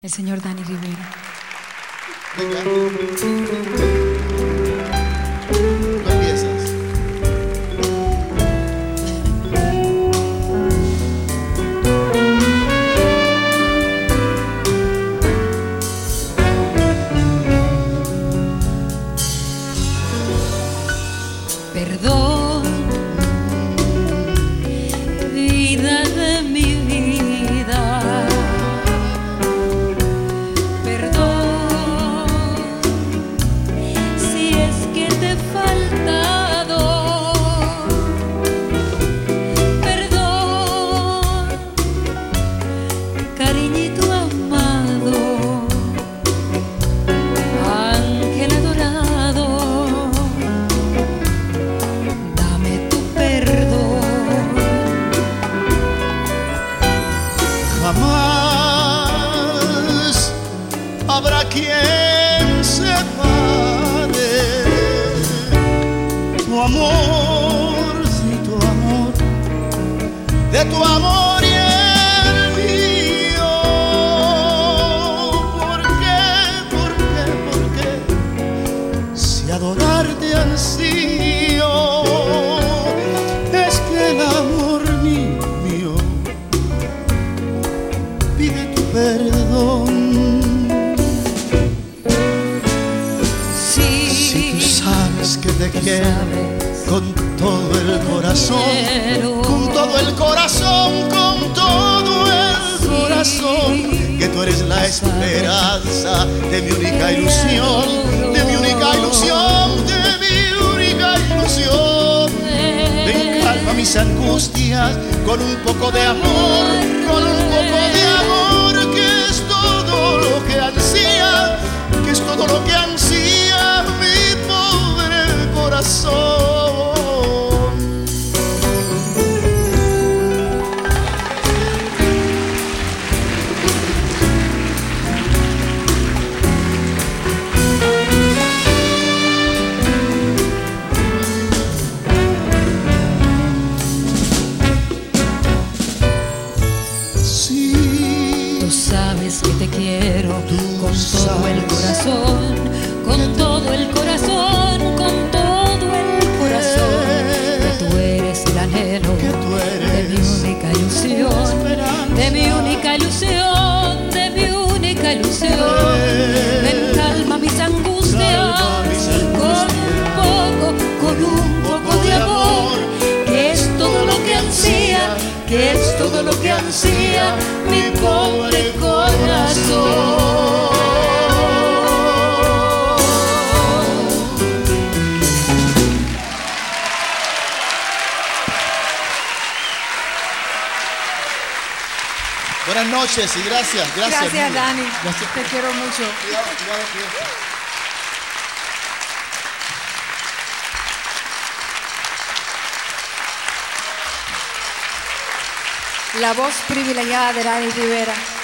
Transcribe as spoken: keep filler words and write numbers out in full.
El señor Dani Rivera. Venga. Tú empiezas. Perdón, vida de mi vida. Perdón, si es que te he faltado. Perdón, cariñito amado, ángel adorado. Jamás habrá quien separe tu amor, sí, tu amor, de tu amor y el mío. ¿Por qué, por qué, por qué? Si adorarte ansío, es que el amor mío pide tu perdón. Sí, si tú sabes que te quiero con todo el corazón, con todo el corazón, con todo el corazón, que tú eres la esperanza de mi única ilusión, de mi única ilusión, de mi única ilusión. Ven, calma mis angustias con un poco de amor, con un poco de amor, que es todo lo que ansía, que es todo lo que ansía mi pobre corazón. Sabes que te quiero con todo el corazón, con todo el corazón, con todo el corazón. Que tú eres el anhelo de mi única ilusión, de mi única ilusión, de mi única ilusión. Ven, calma mis angustias con un poco, con un poco de amor, que es todo lo que ansía, que es todo lo que ansía mi pobre corazón. Buenas noches y gracias, gracias. Gracias, Miriam. Dani. Gracias. Te quiero mucho. Cuidado, cuidado, cuidado. La voz privilegiada de Dani Rivera.